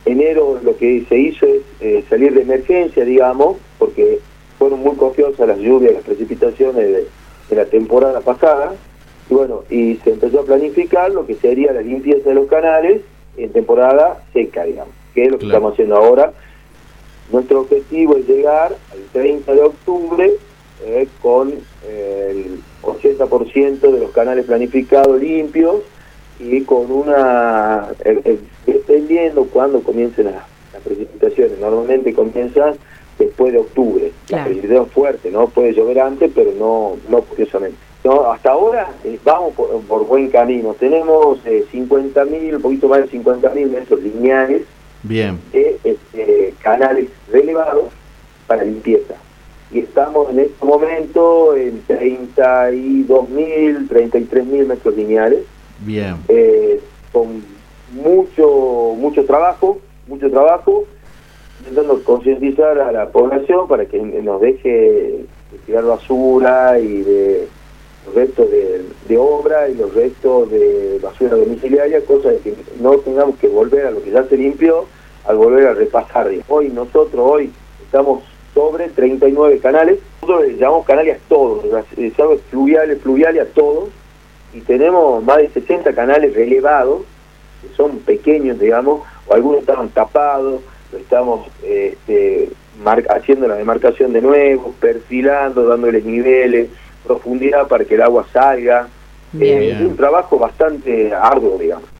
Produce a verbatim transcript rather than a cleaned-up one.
enero lo que se hizo es eh, salir de emergencia, digamos, porque fueron muy copiosas las lluvias, las precipitaciones de, de la temporada pasada, y bueno, y se empezó a planificar lo que sería la limpieza de los canales en temporada seca, digamos, que es lo que Claro. estamos haciendo ahora. Nuestro objetivo es llegar al treinta de octubre eh, con eh, el ochenta por ciento de los canales planificados limpios y con una, eh, eh, dependiendo cuándo comiencen las, las precipitaciones, normalmente comienzan después de octubre, Claro. la precipitación fuerte, ¿no? Puede llover antes, pero no, no curiosamente. No, hasta ahora eh, vamos por, por buen camino, tenemos eh, cincuenta mil, un poquito más de cincuenta mil metros lineales Bien. de este, canales relevados para limpieza. Y estamos en este momento en treinta y dos mil, treinta y tres mil metros lineales, Bien. eh, con mucho mucho trabajo, mucho trabajo, intentando concientizar a la población para que nos deje de tirar basura y de los restos de, de obra y los restos de basura domiciliaria, cosa de que no tengamos que volver a lo que ya se limpió, al volver a repasar. Hoy nosotros hoy estamos sobre treinta y nueve canales, nosotros les llamamos canales a todos, les aguas fluviales, fluviales a todos, y tenemos más de sesenta canales relevados, que son pequeños, digamos, o algunos estaban tapados, lo estamos este, mar haciendo la demarcación de nuevo, perfilando, dándoles niveles, profundidad para que el agua salga. Bien. Eh, es un trabajo bastante arduo, digamos.